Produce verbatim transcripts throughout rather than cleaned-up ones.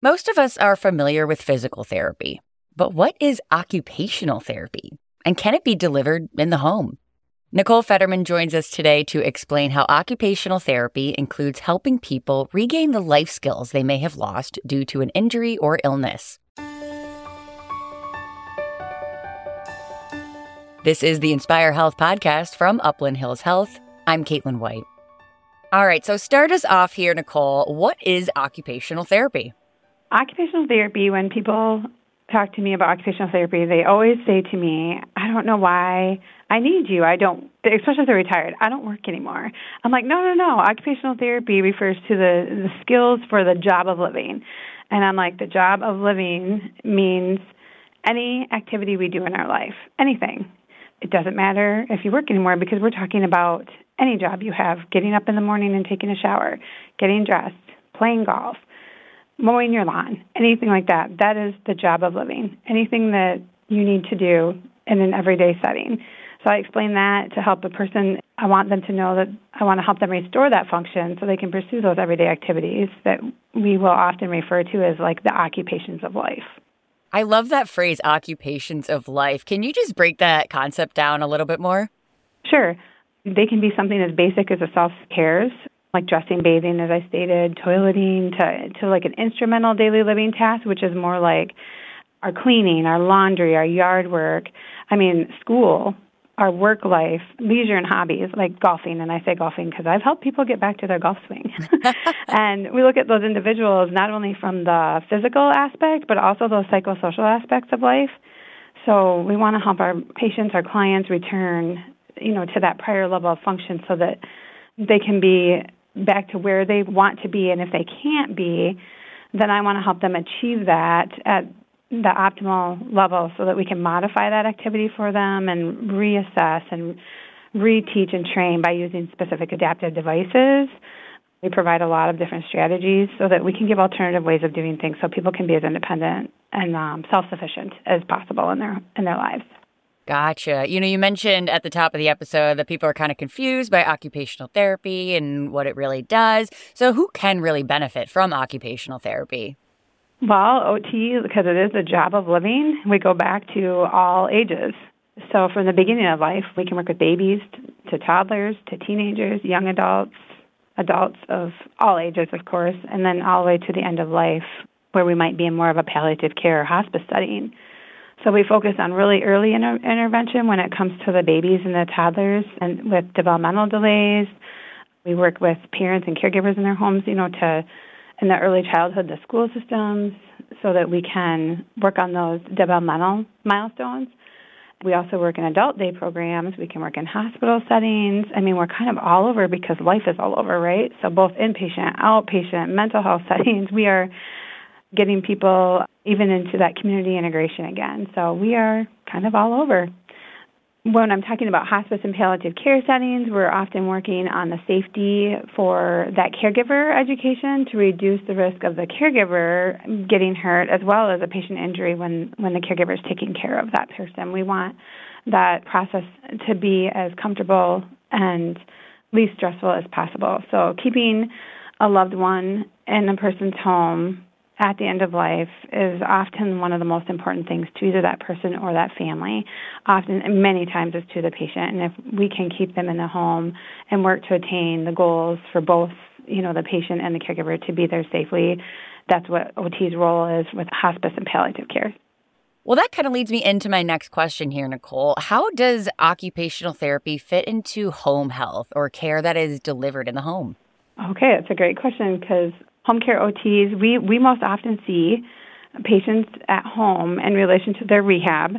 Most of us are familiar with physical therapy, but what is occupational therapy? And can it be delivered in the home? Nicole Federman joins us today to explain how occupational therapy includes helping people regain the life skills they may have lost due to an injury or illness. This is the Inspire Health podcast from Upland Hills Health. I'm Caitlin White. All right, so start us off here, Nicole. What is occupational therapy? Occupational therapy, when people talk to me about occupational therapy, they always say to me, I don't know why I need you. I don't, especially if they're retired, I don't work anymore. I'm like, no, no, no. Occupational therapy refers to the, the skills for the job of living. And I'm like, the job of living means any activity we do in our life, anything. It doesn't matter if you work anymore because we're talking about any job you have, getting up in the morning and taking a shower, getting dressed, playing golf, mowing your lawn, anything like that. That is the job of living, anything that you need to do in an everyday setting. So I explain that to help a person. I want them to know that I want to help them restore that function so they can pursue those everyday activities that we will often refer to as like the occupations of life. I love that phrase, occupations of life. Can you just break that concept down a little bit more? Sure. They can be something as basic as a self-cares, like dressing, bathing, as I stated, toileting, to, to like an instrumental daily living task, which is more like our cleaning, our laundry, our yard work. I mean, school, our work life, leisure and hobbies, like golfing. And I say golfing because I've helped people get back to their golf swing. And we look at those individuals not only from the physical aspect, but also those psychosocial aspects of life. So we want to help our patients, our clients return, you know, to that prior level of function so that they can be back to where they want to be. And if they can't be, then I want to help them achieve that at the optimal level so that we can modify that activity for them and reassess and reteach and train by using specific adaptive devices. We provide a lot of different strategies so that we can give alternative ways of doing things so people can be as independent and um, self-sufficient as possible in their in their lives. Gotcha. You know, you mentioned at the top of the episode that people are kind of confused by occupational therapy and what it really does. So who can really benefit from occupational therapy? Well, O T, because it is a job of living, we go back to all ages. So from the beginning of life, we can work with babies to toddlers to teenagers, young adults, adults of all ages, of course, and then all the way to the end of life where we might be in more of a palliative care or hospice setting. So we focus on really early inter- intervention when it comes to the babies and the toddlers and with developmental delays. We work with parents and caregivers in their homes, you know, to in the early childhood, the school systems, so that we can work on those developmental milestones. We also work in adult day programs. We can work in hospital settings. I mean, we're kind of all over because life is all over, right? So both inpatient, outpatient, mental health settings, we are getting people even into that community integration again. So we are kind of all over. When I'm talking about hospice and palliative care settings, we're often working on the safety for that caregiver education to reduce the risk of the caregiver getting hurt as well as a patient injury when, when the caregiver is taking care of that person. We want that process to be as comfortable and least stressful as possible. So keeping a loved one in a person's home at the end of life is often one of the most important things to either that person or that family. Often, many times, it's to the patient. And if we can keep them in the home and work to attain the goals for both, you know, the patient and the caregiver to be there safely, that's what O T's role is with hospice and palliative care. Well, that kind of leads me into my next question here, Nicole. How does occupational therapy fit into home health or care that is delivered in the home? Okay, that's a great question because home care O Ts, we, we most often see patients at home in relation to their rehab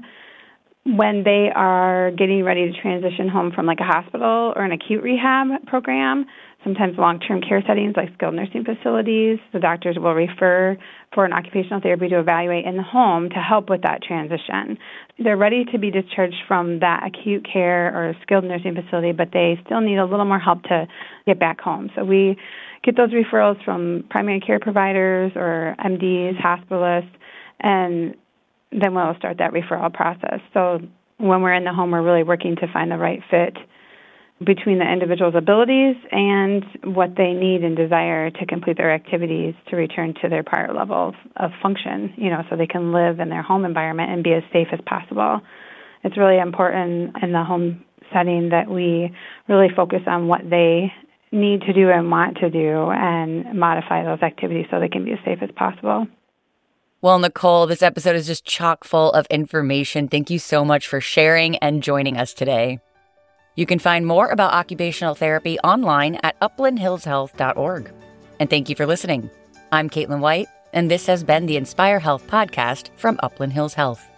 when they are getting ready to transition home from like a hospital or an acute rehab program, sometimes long-term care settings like skilled nursing facilities. The doctors will refer for an occupational therapy to evaluate in the home to help with that transition. They're ready to be discharged from that acute care or skilled nursing facility, but they still need a little more help to get back home. So we get those referrals from primary care providers or M Ds, hospitalists, and then we'll start that referral process. So when we're in the home, we're really working to find the right fit between the individual's abilities and what they need and desire to complete their activities to return to their prior levels of function, you know, so they can live in their home environment and be as safe as possible. It's really important in the home setting that we really focus on what they need to do and want to do and modify those activities so they can be as safe as possible. Well, Nicole, this episode is just chock full of information. Thank you so much for sharing and joining us today. You can find more about occupational therapy online at upland hills health dot org. And thank you for listening. I'm Caitlin White, and this has been the Inspire Health podcast from Upland Hills Health.